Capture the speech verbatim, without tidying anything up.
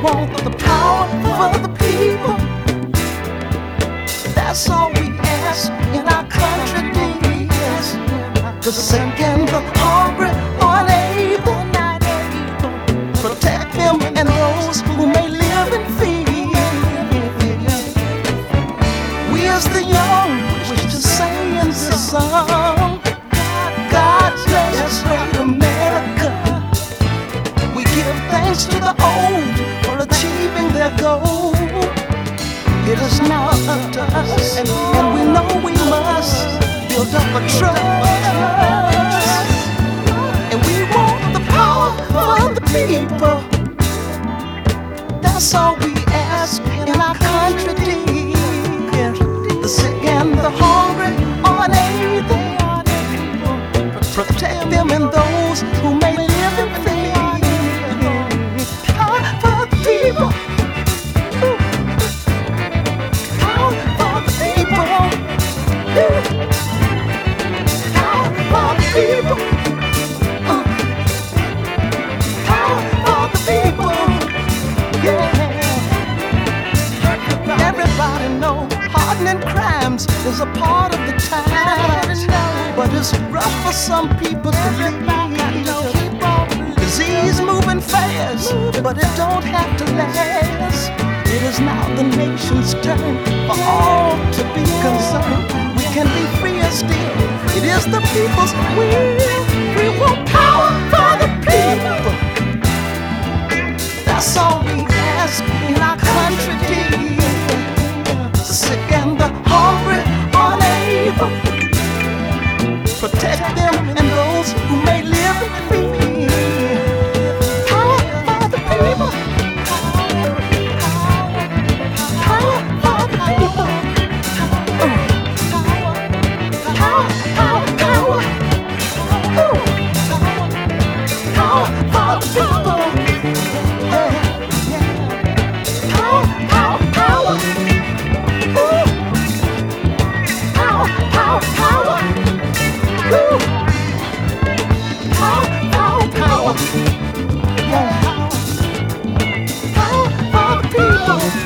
want the power for the people. That's all we ask in our country, yes. The sick and the hungry, unable, protect them and those who may live in fear. We as the young wish to say in this song, God bless great America. We give thanks to the old for achieving their goal. It is now up to us, and, and we know we must build up a trust. And we want the power for the people. That's all we ask in our country, dear. The sick and the hungry, unable, protect them and those who may live in fear. Power for the people. Power for the people. Power for the people. Uh. Power for the people. Yeah. Everybody know hardening crimes is a part of the times, but it's rough for some people to live. Disease moving fast, but it don't have to last. It is now the nation's turn for all to be concerned. We can be freer still. It is the people's will. We want power for the people. That's all we ask in our country, dear. The sick and the hungry, unable, protect them and those who may live in fear. Power for the people. Power for the people. Power, power, power. Power for the people. Power, power, power. Power, power, power. Woo. Power, power, power. Yeah. Power for the people.